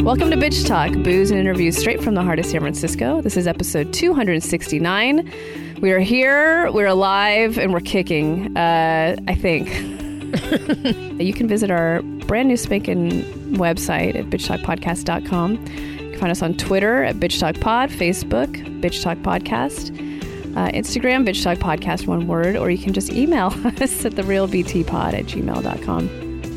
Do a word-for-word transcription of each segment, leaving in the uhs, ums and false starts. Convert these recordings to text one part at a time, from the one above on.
Welcome to Bitch Talk, booze and interviews straight from the heart of San Francisco. This is episode two hundred sixty-nine. We are here, we're alive, and we're kicking, uh, I think. You can visit our brand new spanking website at bitch talk podcast dot com. You can find us on Twitter at Bitch Talk Pod, Facebook, Bitch Talk Podcast, uh, Instagram, Bitch Talk Podcast, one word, or you can just email us at the real b t pod at gmail dot com.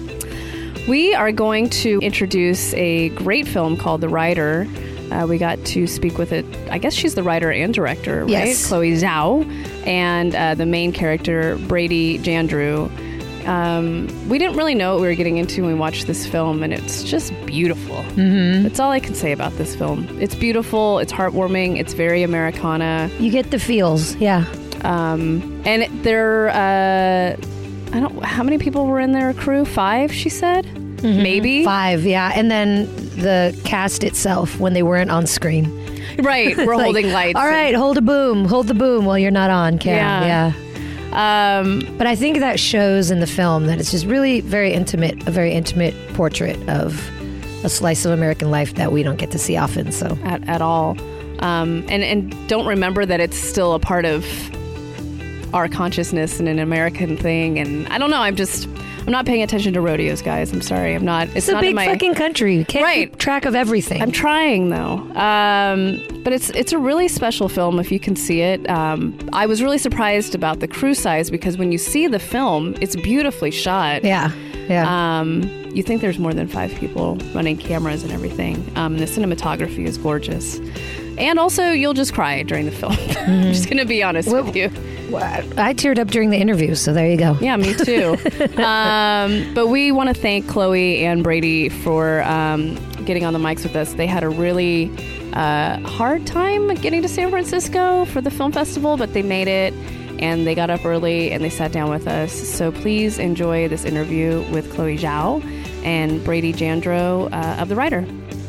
We are going to introduce a great film called The Rider. Uh, we got to speak with it. I guess she's the writer and director, right? Yes. Chloe Zhao, and uh, the main character, Brady Jandreau. Um, we didn't really know what we were getting into when we watched this film, and it's just beautiful. Mm-hmm. That's all I can say about this film. It's beautiful. It's heartwarming. It's very Americana. You get the feels, yeah. Um, and it, there, uh, I don't. How many people were in their crew? Five, she said. Mm-hmm. Maybe five, yeah. And then the cast itself when they weren't on screen. Right, we're like, holding lights. All right, hold a boom, hold the boom while you're not on cam. Yeah. yeah. Um, but I think that shows in the film that it's just really very intimate, a very intimate portrait of a slice of American life that we don't get to see often. So at, at all, um, and and don't remember that it's still a part of our consciousness and an American thing. And I don't know. I'm just. I'm not paying attention to rodeos, guys. I'm sorry. I'm not. It's, it's a not big in my, fucking country. You can't right. keep track of everything. I'm trying though. Um, but it's it's a really special film if you can see it. Um, I was really surprised about the crew size because when you see the film, it's beautifully shot. Yeah. Yeah. Um, you think there's more than five people running cameras and everything. Um, the cinematography is gorgeous. And also, you'll just cry during the film. Mm-hmm. I'm just going to be honest well, with you. I teared up during the interview, so there you go. Yeah, me too. um, but we want to thank Chloe and Brady for um, getting on the mics with us. They had a really uh, hard time getting to San Francisco for the film festival, but they made it, and they got up early, and they sat down with us. So please enjoy this interview with Chloe Zhao and Brady Jandreau uh, of The Rider.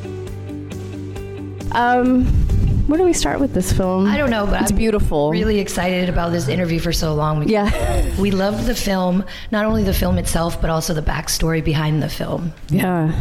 Um... Where do we start with this film? I don't know, but it's I'm beautiful. Really excited about this interview for so long. Yeah. We loved the film, not only the film itself, but also the backstory behind the film. Yeah.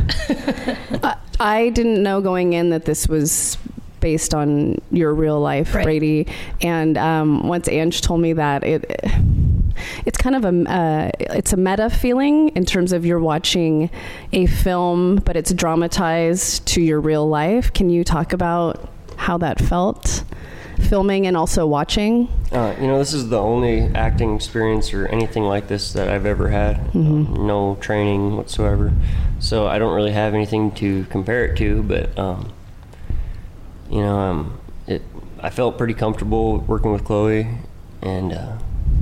I, I didn't know going in that this was based on your real life, right. Brady. And um, once Ange told me that, it it's kind of a uh, it's a meta feeling in terms of you're watching a film, but it's dramatized to your real life. Can you talk about how that felt, filming and also watching? Uh, you know, this is the only acting experience or anything like this that I've ever had. Mm-hmm. Um, no training whatsoever. So I don't really have anything to compare it to, but, um, you know, um, it. I felt pretty comfortable working with Chloe, and uh,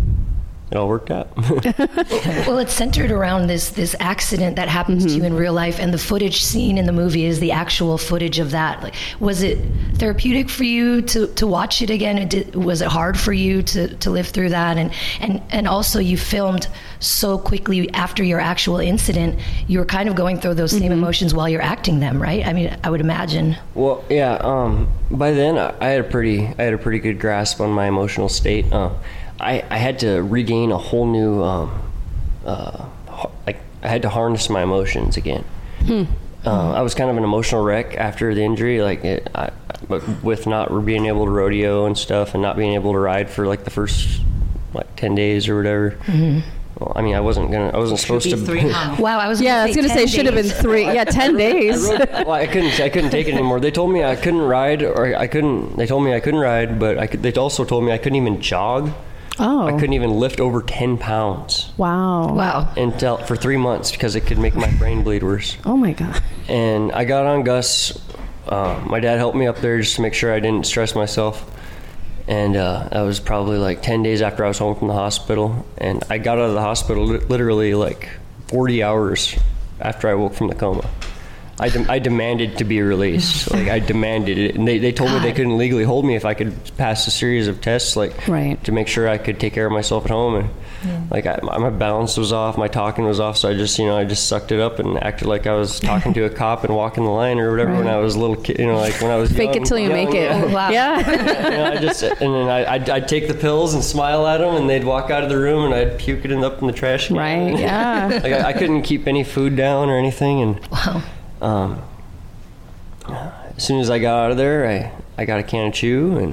it all worked out. Well, it's centered around this this accident that happens mm-hmm. to you in real life, and the footage seen in the movie is the actual footage of that. Like, was it therapeutic for you to, to watch it again? It did, was it hard for you to, to live through that? And, and and also, you filmed so quickly after your actual incident. You were kind of going through those same mm-hmm. emotions while you're acting them, right? I mean, I would imagine. Well, yeah. Um, by then, I, I had a pretty I had a pretty good grasp on my emotional state. Uh, I, I had to regain a whole new, um, uh, like, I had to harness my emotions again. Hmm. Uh, I was kind of an emotional wreck after the injury, like, it, I, with not being able to rodeo and stuff and not being able to ride for, like, the first, like, ten days or whatever. Mm-hmm. Well, I mean, I wasn't gonna, I wasn't supposed to. Wow, I was. Yeah, I was gonna say it should have been three. Yeah, ten days. I wrote, well, I couldn't, I couldn't take it anymore. They told me I couldn't ride, or I couldn't. They told me I couldn't ride, but I could. They also told me I couldn't even jog. Oh. I couldn't even lift over ten pounds. Wow. Wow. Until for three months because it could make my brain bleed worse. Oh my God. And I got on Gus. Uh, my dad helped me up there just to make sure I didn't stress myself. And uh, that was probably like ten days after I was home from the hospital. And I got out of the hospital li- literally like forty hours after I woke from the coma. I, de- I demanded to be released. Like, I demanded it. And they, they told God. me they couldn't legally hold me if I could pass a series of tests, like, right. to make sure I could take care of myself at home. And, yeah. like, I, my balance was off, my talking was off, so I just, you know, I just sucked it up and acted like I was talking to a cop and walking the line or whatever right. when I was a little kid, you know, like, when I was Fake young, it till you young, make it. young. Wow. Yeah. You know, I just, and then I, I'd, I'd take the pills and smile at them, and they'd walk out of the room, and I'd puke it in, up in the trash can. Right, yeah. Like, I, I couldn't keep any food down or anything, and... Wow. Um, as soon as I got out of there, I, I got a can of chew and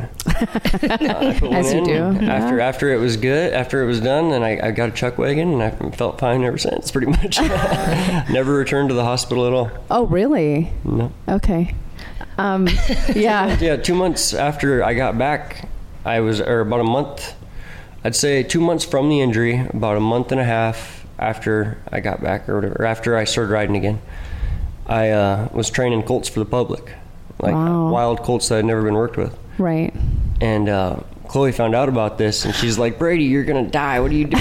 uh, I put one As you in. do. After Yeah. after it was good, after it was done, then I, I got a chuck wagon and I felt fine ever since. Pretty much, never returned to the hospital at all. Oh, really? No. Okay. Um, yeah. Yeah, two months after I got back, I was, or about a month, I'd say two months from the injury, about a month and a half after I got back, or whatever, or after I started riding again, I uh, was training colts for the public, like Wow. wild colts that I'd never been worked with. Right. And uh, Chloe found out about this, and she's like, "Brady, you're gonna die. What are you doing?"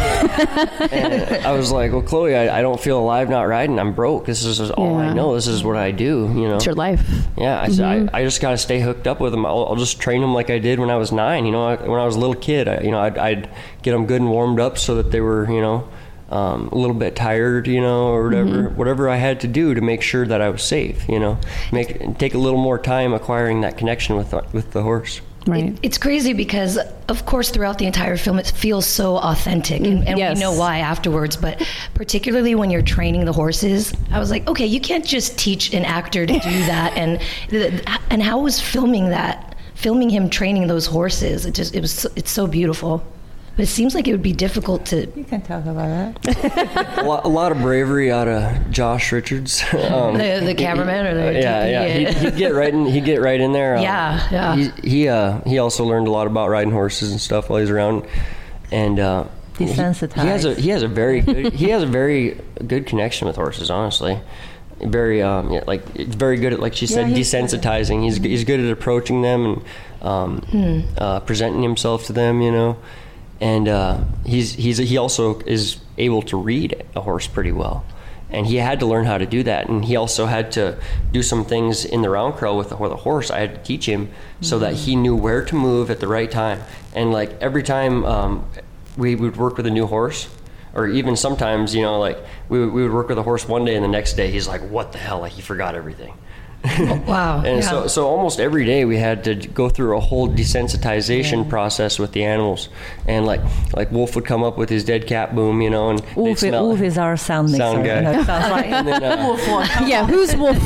And I was like, "Well, Chloe, I, I don't feel alive not riding. I'm broke. This is all Yeah. I know. This is what I do. You know." It's your life. Yeah, I, Mm-hmm. I, I just got to stay hooked up with them. I'll, I'll just train them like I did when I was nine. You know, I, when I was a little kid, I, you know, I'd, I'd get them good and warmed up so that they were, you know, um, a little bit tired, you know, or whatever, Mm-hmm. whatever I had to do to make sure that I was safe. You know, make take a little more time acquiring that connection with the, with the horse. Right. It, it's crazy because, of course, throughout the entire film, it feels so authentic, and, and Yes. we know why afterwards. But particularly when you're training the horses, I was like, okay, you can't just teach an actor to do that. And the, and how was filming that? Filming him training those horses, it just it was so, it's so beautiful. But it seems like it would be difficult to. You can talk about that. A lot, a lot of bravery out of Josh Richards. um, The, the cameraman or the yeah, yeah, He'd, he'd get right in. He'd get right in there. Um, Yeah, yeah. He he, uh, he also learned a lot about riding horses and stuff while he's around, and uh, he, he has a Desensitized. he has a very good, he has a very good connection with horses. Honestly, very um, yeah, like it's very good at, like she said, Yeah, he's good. desensitizing. He's he's good at approaching them and um, Hmm. uh, presenting himself to them. You know. And uh, he's he's he also is able to read a horse pretty well, and he had to learn how to do that. And he also had to do some things in the round curl with the, with the horse. I had to teach him so that he knew where to move at the right time. And like every time um, we would work with a new horse, or even sometimes, you know, like we would, we would work with a horse one day, and the next day he's like, "What the hell?" Like he forgot everything. Wow. And yeah. so, so almost every day we had to go through a whole desensitization process with the animals, and like like Wolf would come up with his dead cat boom, you know, and they'd Wolf, smell Wolf is our sound mixer. Sound guy. You know, it sounds like and then, uh, Wolf one. Yeah. Who's Wolf?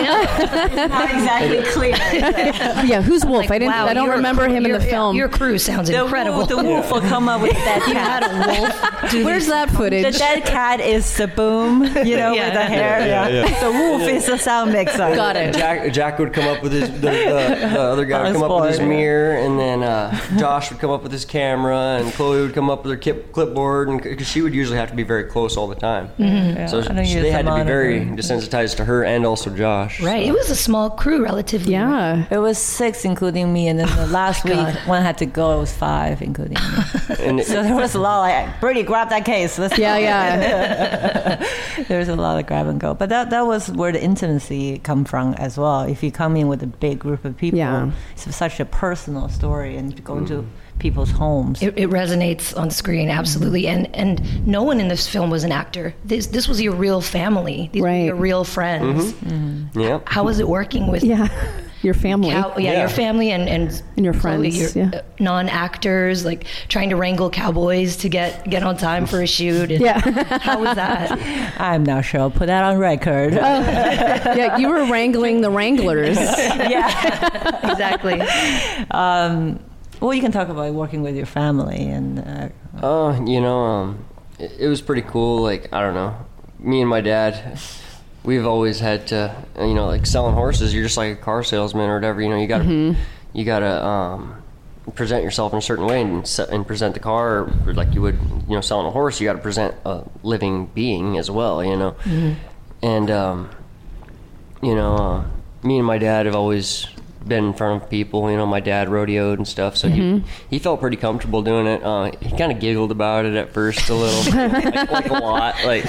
Not exactly clear. Yeah. Who's Wolf? Like, I didn't. wow, I don't your- remember him in your- the film. Your crew sounds The incredible. wolf, the wolf will come up with that You cat. had a wolf. Do Where's these- that footage? The dead cat is the boom, you know, Yeah. with the hair. Yeah, yeah, yeah. The wolf is the sound mixer. Got it. Jack Jack would come up with his the, the, the other guy would come up with his Honest boy. mirror, and then uh, Josh would come up with his camera, and Chloe would come up with her kip, clipboard, and because she would usually have to be very close all the time, Yeah, so I don't she- use they the had to be very monitor. desensitized to her and also Josh. Right. so. It was a small crew, relatively. Yeah. It was six, including me, and then the last week God. one had to go. It was five, including me. And So there was a lot. Like, Brady, grab that case. Let's Yeah. go. Yeah. There was a lot of grab and go, but that that was where the intimacy come from as well. If you come in with a big group of people, Yeah. it's such a personal story, and go into people's homes. It, it resonates on screen, absolutely. And and no one in this film was an actor. This this was your real family. These Right. were your real friends. Yeah. How was it working with Yeah. Your family. cow- yeah, Yeah. your family and and, And your Chloe, friends, your, yeah. uh, non-actors, like trying to wrangle cowboys to get get on time for a shoot. And Yeah. How was that? I'm not sure. I'll put that on record. Yeah. You were wrangling the wranglers. yeah. Exactly. Um, well, you can talk about working with your family and. Uh, Oh, you know, um, it, it was pretty cool. Like, I don't know, me and my dad, we've always had to, you know, like selling horses. You're just like a car salesman or whatever. You know, you gotta, Mm-hmm. you gotta um, present yourself in a certain way and se- and present the car or like you would, you know, selling a horse. You got to present a living being as well. You know, and um, you know, uh, me and my dad have always been in front of people. You know, my dad rodeoed and stuff, so he he felt pretty comfortable doing it. Uh, he kind of giggled about it at first a little, like, like a lot. Like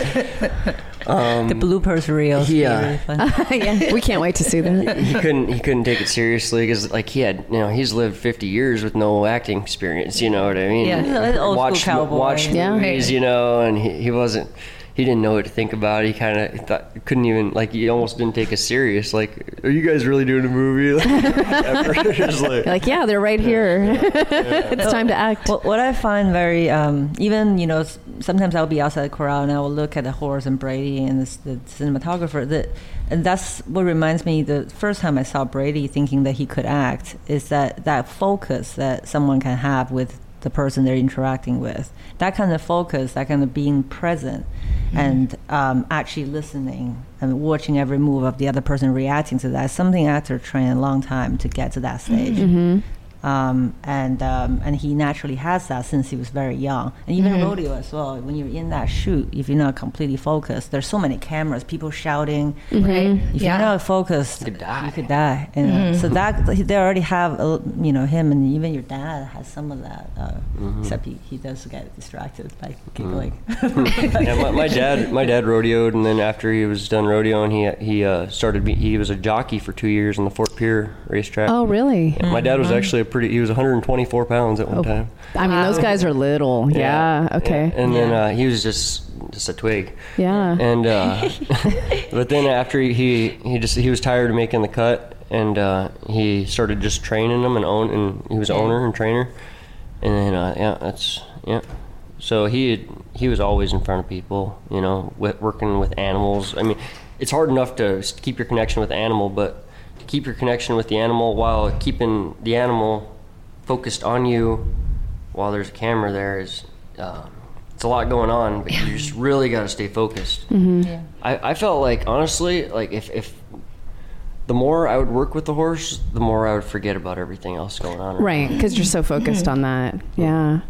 the bloopers reels. he, uh, really fun. Yeah. We can't wait to see that. he couldn't he couldn't take it seriously because like he had you know he's lived fifty years with no acting experience. You know what I mean? Yeah. He's an old school watched cowboy. watched Yeah. movies, you know, and he, he wasn't. He didn't know what to think about it. He kind of thought couldn't even like he almost didn't take us serious. Like, are you guys really doing a movie? Like, just like, Like, yeah, they're right here. It's time to act. What, what I find very, um, even, you know, s- sometimes I'll be outside the corral and I will look at the horse and Brady and this, the cinematographer. That, and that's what reminds me. The first time I saw Brady thinking that he could act is that that focus that someone can have with the person they're interacting with. That kind of focus, that kind of being present, mm-hmm. and um, actually listening and watching every move of the other person, reacting to that. Is something actors train a long time to get to that stage. Mm-hmm. Um, and um, and he naturally has that since he was very young. And even mm-hmm. rodeo as well. When you're in that shoot, if you're not completely focused, there's so many cameras, people shouting. Mm-hmm. Right? If yeah. you're not focused, you could die. You could die. And, mm-hmm. uh, so that they already have, uh, you know, him and even your dad has some of that. Uh, mm-hmm. Except he, he does get distracted by giggling. Mm-hmm. yeah, my, my dad my dad rodeoed, and then after he was done rodeoing, he he uh, started. Be, he was a jockey for two years on the Fort Pierre racetrack. Oh, really? Yeah, my dad was actually a pretty. He was one hundred twenty-four pounds at one oh, time. I mean, those guys are little. Yeah. yeah okay. Yeah. And then uh, he was just just a twig. Yeah. And uh, but then after he, he he just he was tired of making the cut, and uh, he started just training them and own and he was owner and trainer. And then uh, yeah, that's yeah. So he had, he was always in front of people, you know, with, working with animals. I mean, it's hard enough to keep your connection with the animal, but to keep your connection with the animal while keeping the animal focused on you while there's a camera there is um, it's a lot going on, but you just really got to stay focused. Mm-hmm. Yeah. I, I felt like honestly like if, if the more I would work with the horse, the more I would forget about everything else going on. Right, because you're so focused on that. Yeah.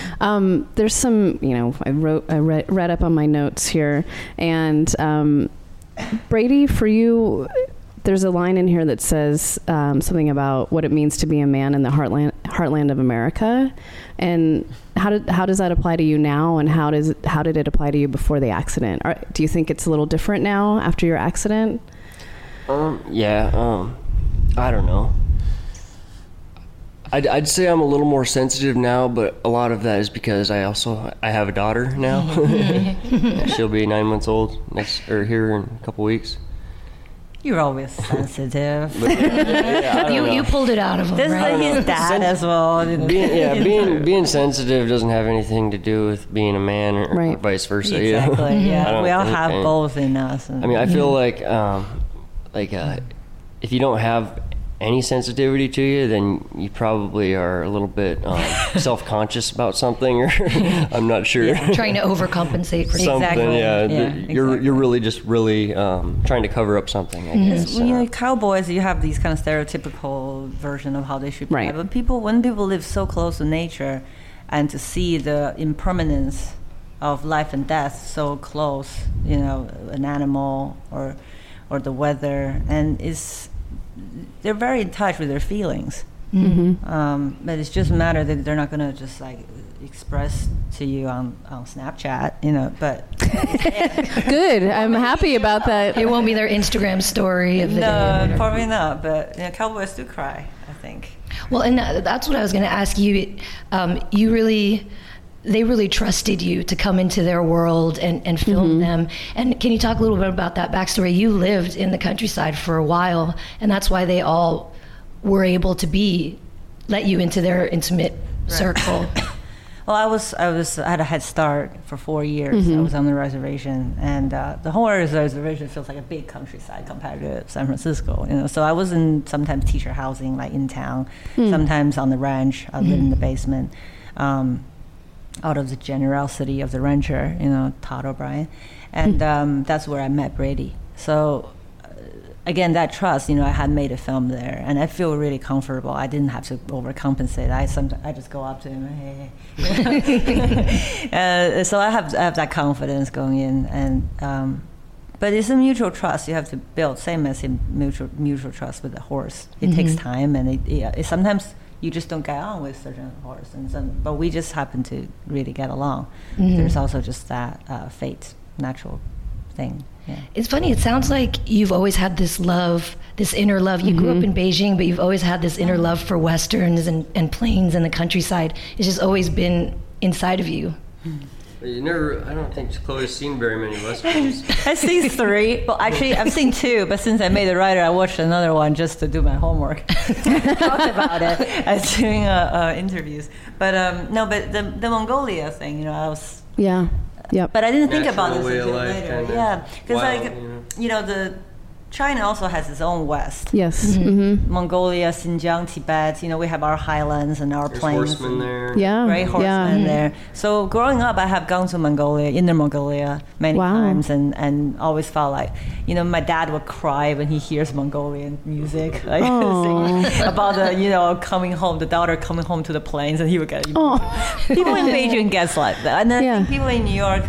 Um, there's some, you know, I wrote, I read, read up on my notes here, and um, Brady, for you, there's a line in here that says um, something about what it means to be a man in the heartland heartland of America, and how did how does that apply to you now, and how does it, how did it apply to you before the accident? Or do you think it's a little different now after your accident? Um, yeah, um, I don't know. I'd, I'd say I'm a little more sensitive now, but a lot of that is because I also I have a daughter now. She'll be nine months old next or here in a couple weeks. You're always sensitive. But, yeah, you know. you pulled it out of him, This right? is like his dad Sen- as well. Being, yeah, being being sensitive doesn't have anything to do with being a man or, Right. or vice versa. Exactly. You know? Yeah, I don't we all think- have and- both in us. I mean, I feel like um, like uh, if you don't have any sensitivity to you, then you probably are a little bit um, self-conscious about something, or I'm not sure. Yeah. Trying to overcompensate for something, Exactly. yeah. Yeah, you're exactly. you're really just really um, trying to cover up something, I guess. When Uh, you're cowboys, you have these kind of stereotypical version of how they should be. Right. But people, when people live so close to nature, and to see the impermanence of life and death so close, you know, an animal or or the weather, and is they're very in touch with their feelings. Mm-hmm. Um, but it's just a matter that they're not going to just like express to you on, on Snapchat, you know, but Good. I'm happy about that. It won't be their Instagram story of the day. or no, whatever. probably not. But you know, cowboys do cry, I think. Well, and that- that's what I was going to ask you. Um, you really, they really trusted you to come into their world and, and film Mm-hmm. them. And can you talk a little bit about that backstory? You lived in the countryside for a while, and that's why they all were able to be, let you into their intimate circle. Well, I was I was I had a head start for four years. Mm-hmm. I was on the reservation, and uh, the whole reservation feels like a big countryside compared to San Francisco. You know, so I was in sometimes teacher housing, like in town, Mm. sometimes on the ranch. I lived in the basement, um, out of the generosity of the rancher, you know, Todd O'Brien, and um, that's where I met Brady. So. Again, that trust, you know, I had made a film there, and I feel really comfortable. I didn't have to overcompensate. I sometimes I just go up to him, hey, hey. uh, so I have I have that confidence going in, and um, but it's a mutual trust you have to build. Same as in mutual mutual trust with the horse. It Mm-hmm. takes time, and it, it, it sometimes you just don't get on with certain horse, and some, but we just happen to really get along. Mm-hmm. There's also just that uh, fate, natural thing. Yeah. It's funny. It sounds like you've always had this love, this inner love. You grew up in Beijing, but you've always had this inner love for westerns and, and plains and the countryside. It's just always been inside of you. you never. I don't think Chloe's seen very many westerns. I've seen three. Well, actually, I've seen two. But since I made the writer, I watched another one just to do my homework. Talked about it as doing uh, uh, interviews. But um, no, but the the Mongolia thing, you know, I was Yeah. Yep. But I didn't think Natural about this way of until life, later. kinda Yeah, because wild, like you know? you know the China also has its own West. Yes. Mm-hmm. Mongolia, Xinjiang, Tibet. You know, we have our highlands and our There's plains. horsemen and there. Yeah. Great horsemen yeah. there. So growing up, I have gone to Mongolia, Inner Mongolia, many Wow. times, and, and always felt like, you know, my dad would cry when he hears Mongolian music, like sing about the, you know, coming home, the daughter coming home to the plains, and he would get. Oh. People in Beijing gets like that, and then Yeah. people in New York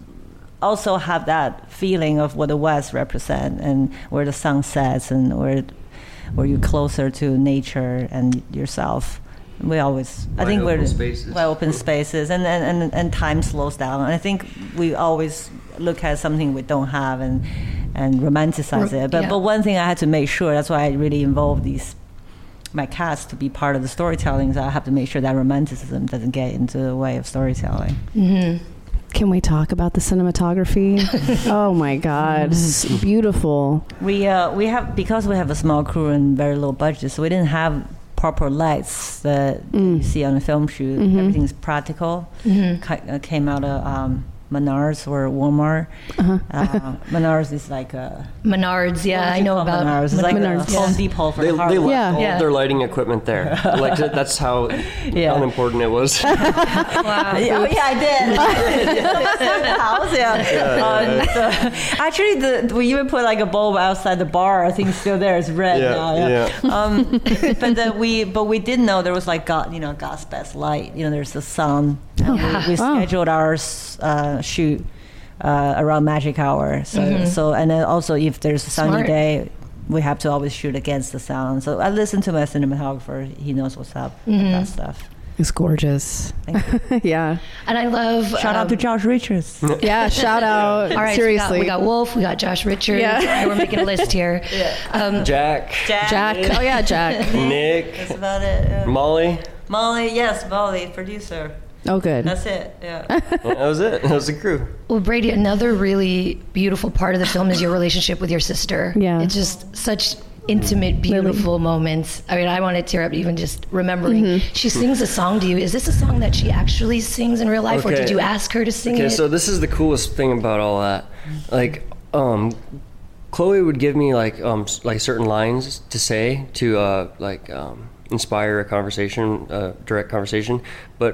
also have that feeling of what the West represent and where the sun sets and where where you're closer to nature and yourself. We always, I Wide think open we're spaces. wide open spaces, and, and, and, and time slows down. And I think we always look at something we don't have and and romanticize Ro- it. But yeah. but one thing I had to make sure, that's why I really involved these my cast to be part of the storytelling. So I have to make sure that romanticism doesn't get into the way of storytelling. Mm-hmm. Can we talk about the cinematography? Oh my God, it's beautiful. We uh, we have, because we have a small crew and very low budget, so we didn't have proper lights that Mm. you see on a film shoot. Mhm. Everything's practical. Mm-hmm. Ki- uh, came out of um, Menards or Walmart. Uh-huh. Uh, Menards is like a Menards, yeah, what would I you know call about Menards. It's like Menards, a Home yeah. Depot for They, the they hardware. left Yeah. all Yeah. their lighting equipment there. Like that- that's how Yeah. unimportant it was. Wow. Yeah, oh, yeah, I did. House, yeah. Um, so, actually, the, we even put like a bulb outside the bar. I think it's still there. It's red Yeah, now. Yeah. yeah. Um, but then we, but we did know there was like God, you know, God's best light. You know, there's the sun. And Yeah. we, we Wow. scheduled our uh, shoot uh, around magic hour. So, Mhm. so, and then also if there's a sunny Smart. day, we have to always shoot against the sun. So I listen to my cinematographer. He knows what's up with Mhm. that stuff. It's gorgeous. Thank you. Yeah. And I love. Shout out um, to Josh Richards. Yeah. Shout out. All right, Seriously. So we, got, we got Wolf, we got Josh Richards. Yeah. All right, we're making a list here. Yeah. Um, Jack, Jack. Oh yeah, Jack. Nick, That's about it. Yeah. Molly. Molly, yes, Molly, producer. Oh good. That's it. Yeah. Yeah, that was it. That was the crew. Well, Brady, another really beautiful part of the film is your relationship with your sister. Yeah. It's just such intimate, beautiful moments. I mean, I want to tear up even just remembering. Mm-hmm. She sings a song to you. Is this a song that she actually sings in real life, or Okay. did you ask her to sing Okay, it? so this is the coolest thing about all that. Like, um, Chloe would give me like um s- like certain lines to say to uh like um inspire a conversation, uh, direct conversation, but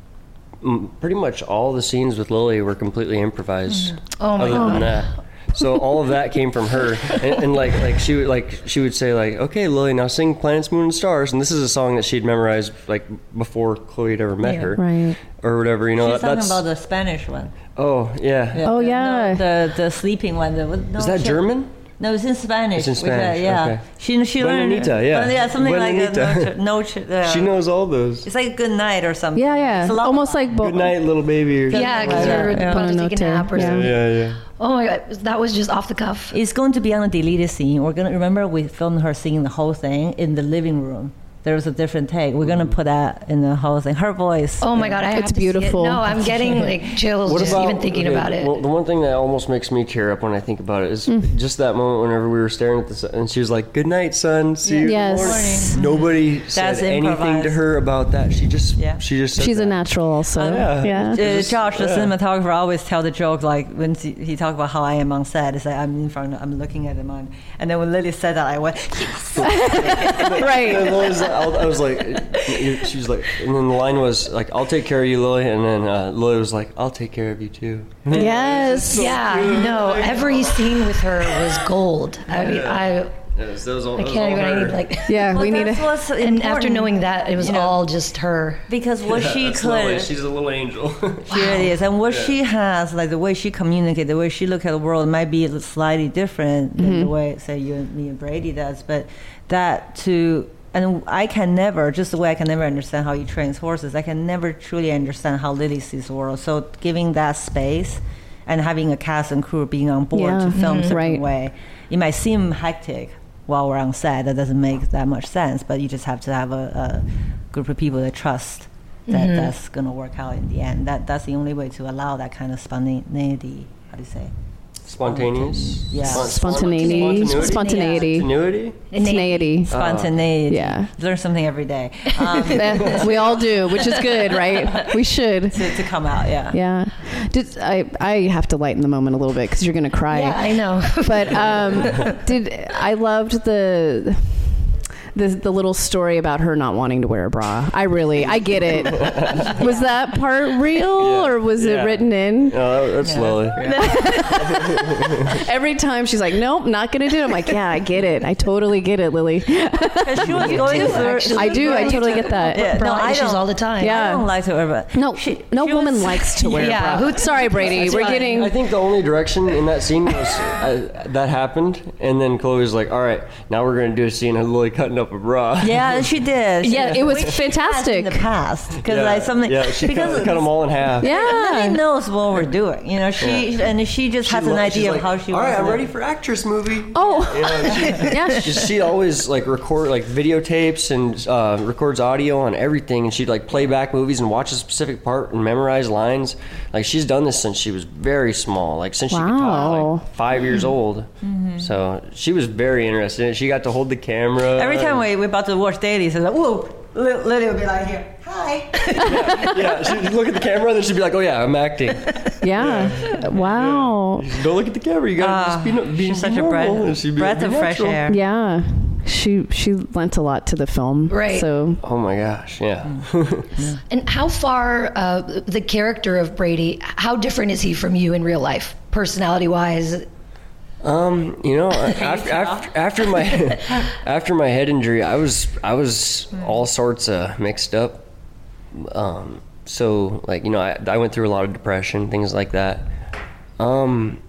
mm, pretty much all the scenes with Lily were completely improvised. Oh my other God. than that. So all of that came from her, and, and like like she would like she would say like, okay, Lily, now sing "Planets, Moon, and Stars," and this is a song that she'd memorized like before Chloe had ever met Yeah. her, Right. or whatever. You know, She's that, talking that's about the Spanish one. oh yeah. Oh, yeah. No, the the sleeping one. The, no, Is that she- German? No, it's in Spanish. It's in Which, uh, Spanish, yeah. okay. She she learned. Buenanita, yeah. Well, yeah, something Buenanita. like a no. ch- no ch- uh, She knows all those. It's like good night or something. Yeah, yeah. It's a lullaby. Almost like bo- Good night, little baby. Or yeah, because Yeah. you're Yeah. about to take a Buonanotte. nap or Yeah. something. yeah, yeah. Oh my God, that was just off the cuff. It's going to be on a deleted scene. We're gonna remember we filmed her singing the whole thing in the living room. There was a different take. We're gonna put that in the whole thing. Her voice. Oh my God, I have It's to see it. beautiful. No, I'm getting like chills just even thinking okay, about it. Well, the one thing that almost makes me tear up when I think about it is Mm. just that moment whenever we were staring at the sun, and she was like, "Good night, son. See you in the Yes. morning." Nobody said That's anything to improvised. her about that. She just, Yeah. she just. Said She's a that. natural also. yeah. Yeah. Uh, Just- Josh, the yeah. cinematographer, always tell the joke like when he, he talked about how I am on set. It's like I'm in front, of, I'm looking at him on, and then when Lily said that, I went, yes. And Right. then Lily's like- I was like, she was like, and then the line was like, "I'll take care of you, Lily," and then uh, Lily was like, "I'll take care of you too." Yes. yeah, no, every scene with her was gold. I mean, I, Yes, that was all, I can't even. I need like. Yeah, Well, we need that's to. what's And after important. knowing that, it was You know, all just her. because what she That's Lily. could. She's a little angel. She really is. And what she has, like the way she communicates, the way she looks at the world might be slightly different than the way, say, you and me and Brady does. But that to, and I can never, just the way I can never understand how he trains horses, I can never truly understand how Lily sees the world. So giving that space and having a cast and crew being on board Yeah. to film Mhm. a certain Right. way, it might seem hectic while we're on set. That doesn't make that much sense, but you just have to have a, a group of people that trust that Mhm. that's going to work out in the end. That that's the only way to allow that kind of spontaneity. How do you say? Spontaneous. Yeah. Spon- Spontaneity. Spontaneity. Spontaneity. Spontaneity. Spontaneity. Yeah. Learn something every day. Um, Eh, we all do, which is good, right? We should. to, to come out, yeah. Yeah. Did I? I have to lighten the moment a little bit because you're gonna cry. Yeah, I know. But um, did I loved the. The, the little story about her not wanting to wear a bra. I really, I get it. Was that part real Yeah. or was Yeah. it written in? No, that, that's Yeah. Lily. Every time she's like, nope, not going to do it. I'm like, yeah, I get it. I totally get it, Lily. Because she was going through. actually. I do. I totally get that. Yeah, no, Bra I issues don't. all the time. Yeah. I don't like to wear a bra. No, She- no she woman was- likes to wear Yeah, a bra. who- Sorry, Brady. That's We're fine. getting... I think the only direction in that scene was uh, that happened, and then Chloe was like, "All right, now we're going to do a scene of Lily cutting up a bra." Yeah, she did. She- Yeah, it was which she has fantastic. in the past, because yeah, like something. yeah, she because cut, cut them all in half. Yeah. Lily knows what we're doing. You know, she Yeah. and she just She has an lo- she's idea like, of how she. All right, wants I'm to- ready for actress movie. Oh, You know, she, yeah. she, she always like record like videotapes and uh, records audio on everything, and she'd like play back movies and watch a specific part and memorize lines. Like she's done this since she was very small, like since she could talk, Wow. like five years old. So she was very interested in it. She got to hold the camera. Every time we we about to watch dailies, it's like, whoa, Li- Lily would be like here, hi. yeah, she'd look at the camera and then she'd be like, "Oh yeah, I'm acting." Yeah. Wow. She'd, Don't look at the camera. You gotta Ah, just be, no- be she's such a normal." breath, And she'd be breath like, of "Be fresh natural." air. Yeah. She she lent a lot to the film. Right. So Oh my gosh, yeah. And how far uh, the character of Brady, how different is he from you in real life, personality-wise? Um, you know, after, after after my after my head injury, I was I was all sorts of mixed up. Um, so like you know, I I went through a lot of depression, things like that. Um,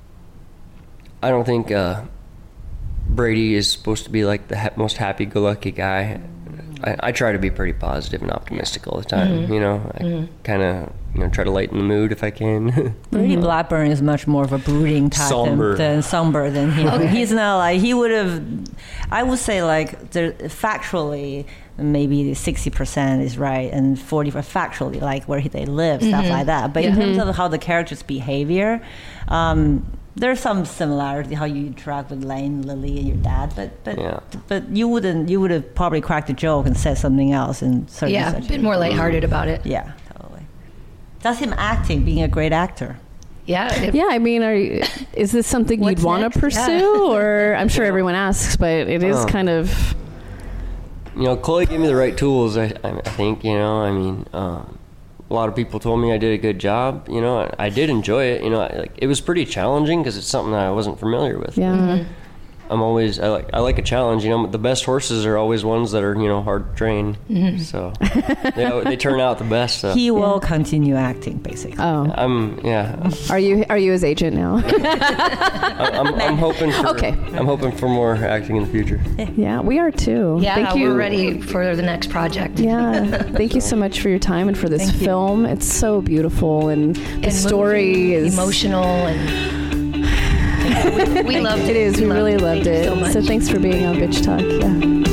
I don't think uh, Brady is supposed to be like the ha- most happy-go-lucky guy. I, I try to be pretty positive and optimistic all the time. You know, I kind of you know try to lighten the mood if I can. Brady Blackburn is much more of a brooding type Somber. than, than somber than him. He's not like he would have. I would say like there, factually, maybe sixty percent is right, and forty factually like where he, they live, stuff like that. But in terms of how the character's behavior, um, there's some similarity how you interact with Lane, Lily, and your dad. But but Yeah. but you wouldn't. You would have probably cracked a joke and said something else and certain Yeah, such. been more lighthearted about it. Yeah, totally. That's him acting, being a great actor. Yeah. If, yeah, I mean, are you, is this something What's you'd want to next? pursue, Yeah. or I'm sure everyone asks, but it is Oh. kind of You know, Chloe gave me the right tools. I, I I think you know. I mean, um, a lot of people told me I did a good job. You know, I, I did enjoy it. You know, I, like it was pretty challenging because it's something that I wasn't familiar with. yeah. I'm always I like I like a challenge. You know, the best horses are always ones that are you know hard to train. So they, they turn out the best. So. He will continue acting, basically. Oh, I'm yeah. are you are you his agent now? I'm, I'm, I'm hoping for Okay. I'm hoping for more acting in the future. Yeah, we are too. yeah, Thank you. we're ready for the next project. Yeah, thank you so much for your time and for this Thank you. film. It's so beautiful, and the And story moving, is emotional, and we, we loved it. It is. We really it. loved Thank it. you so much. So thanks for being on Bitch Talk. Yeah.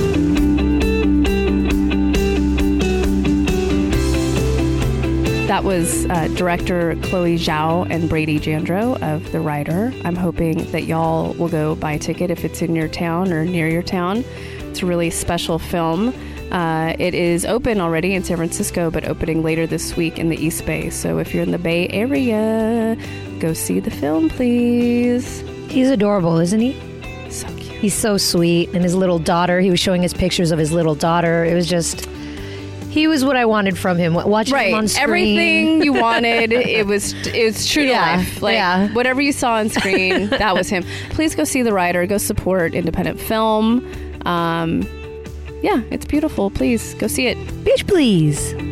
That was uh, director Chloe Zhao and Brady Jandro of The Rider. I'm hoping that y'all will go buy a ticket if it's in your town or near your town. It's a really special film. Uh, it is open already in San Francisco, but opening later this week in the East Bay. So if you're in the Bay Area, go see the film, please. He's adorable, isn't he? So cute. He's so sweet. And his little daughter, he was showing us pictures of his little daughter. It was just, he was what I wanted from him. Watching him on Right, screen. everything you wanted. It was it was true to Yeah, life. Like yeah. whatever you saw on screen, that was him. Please go see The Rider. Go support independent film. Um, yeah, it's beautiful. Please go see it. Bitch, please.